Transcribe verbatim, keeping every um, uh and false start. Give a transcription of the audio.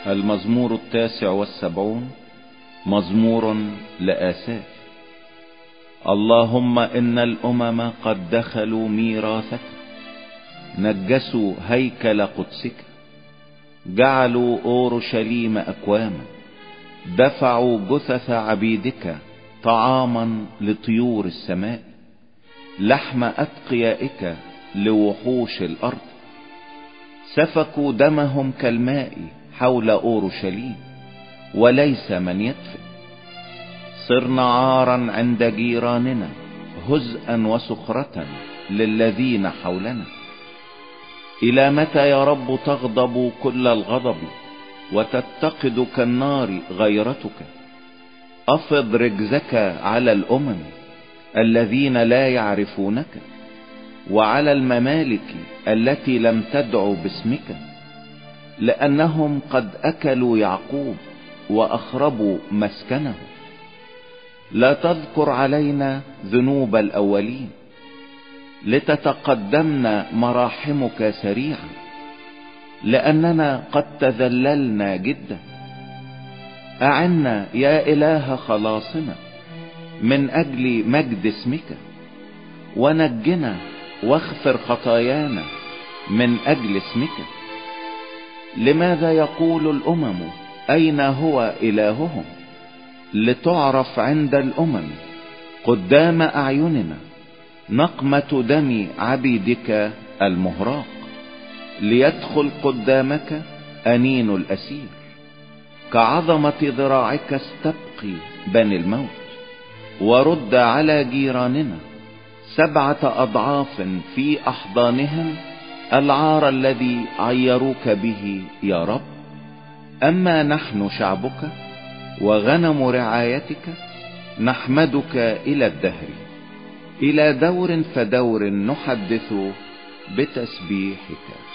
المزمور التاسع والسبعون، مزمور لآساف. اللهم إن الأمم قد دخلوا ميراثك، نجسوا هيكل قدسك، جعلوا أورشليم أكواما، دفعوا جثث عبيدك طعاما لطيور السماء، لحم أتقيائك لوحوش الأرض. سفكوا دمهم كالماء حول أورشليم، وليس من يدفئ. صرنا عارا عند جيراننا، هزءا وسخرة للذين حولنا. إلى متى يا رب تغضب كل الغضب، وتتقد كالنار غيرتك؟ أفض رجزك على الأمم الذين لا يعرفونك، وعلى الممالك التي لم تدعو باسمك، لأنهم قد أكلوا يعقوب وأخربوا مسكنه. لا تذكر علينا ذنوب الأولين، لتتقدمنا مراحمك سريعا، لأننا قد تذللنا جدا. أعنا يا إله خلاصنا من أجل مجد اسمك، ونجنا واغفر خطايانا من أجل اسمك. لماذا يقول الأمم أين هو إلههم؟ لتعرف عند الأمم قدام أعيننا نقمة دم عبيدك المهراق. ليدخل قدامك أنين الأسير، كعظمة ذراعك استبقي بني الموت. ورد على جيراننا سبعة أضعاف في أحضانهم العار الذي عيروك به يا رب. أما نحن شعبك وغنم رعايتك، نحمدك إلى الدهر. إلى دور فدور نحدث بتسبيحك.